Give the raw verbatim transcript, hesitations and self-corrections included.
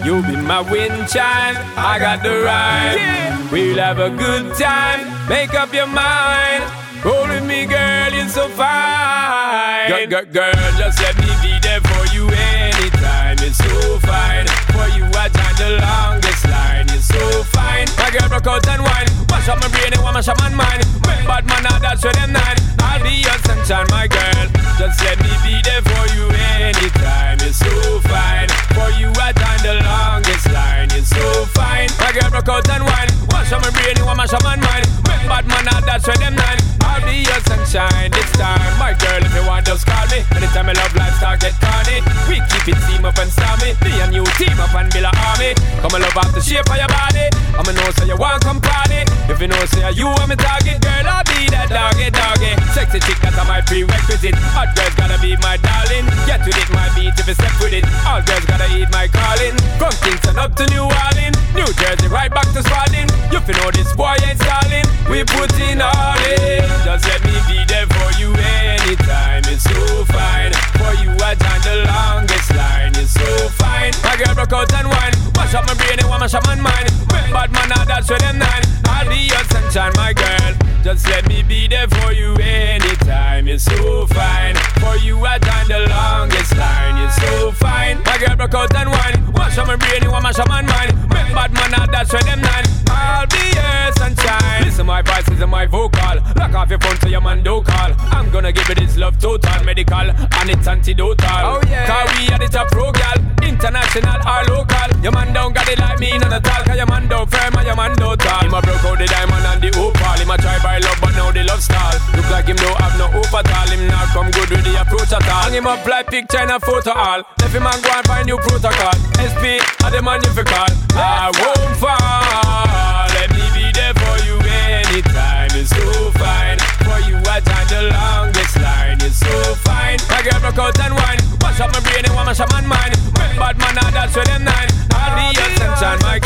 You be my wind chime, I got the rhyme. Yeah. We'll have a good time, make up your mind. Roll with me, girl, you're so fine. Girl, girl, girl, just let me be there for you anytime. It's so fine. For you, I join the longest line. You're so fine. My girl, broke out and wine. Mash up my brain and mash up my mind. Bad man, I that's for them nine. I'll be your sunshine, my girl. Just let me be there for you anytime. You're so fine. For you, I join the longest line. You're so fine. My girl, broke out and wine. Mash up my brain and mash up my mind. Bad man, I that's for them nine. I'll be your sunshine this time. My girl, if you want, just call me. Anytime I love lifestyle get corny. We keep it team up and stormy. Me and you team up and build a army. Come and love off the shape of your body. I'ma know so you want come party. If you know say you want me target, girl, I'll be that doggy doggy. Sexy chick, that's my prerequisite. Hot girls gotta be my darling. Get with it, my beat if you step with it. All girls gotta eat my calling. From Kingston up to New Orleans, New Jersey right back to Spalding. You fi know this boy ain't stalling. We put in all in. Just let me be there for you anytime. It's so fine. For you I join the longest line. It's so fine. My girl broke out and wine. Mash up my brain and mash up my mind. Bad man, now that's for them nine. I'll be your sunshine, my girl. Just let me be there for you anytime. It's so fine. For you I join the longest line. It's so fine. My girl broke out and wine. Mash up my brain and mash up my mind. Bad man, now that's for them nine. I'll be your sunshine. Listen my voice, listen my vocal. Lock off your phone so your man don't call. I'm gonna give it this love total, medical, and it's antidotal. Oh yeah. Cause we are the top pro gal, international or local. Your man don't got it like me, none at all. Cause your man don't firm and your man don't tall. Him a broke out the diamond and the opal. Him a try by love but now the love stall. Look like him don't have no hope at all. Him not come good with the approach at all. Hang him up like picture in a photo all. Left him and go and find new protocol. S P are the man you fi call. I won't fall. Let me be there for you anytime. It's so fine. For you I join the longest line. It's so fine. My girl broke out and wine. Mash up my brain and mash up my mind. Bad man, now that's for them nine. I'll be your sunshine, my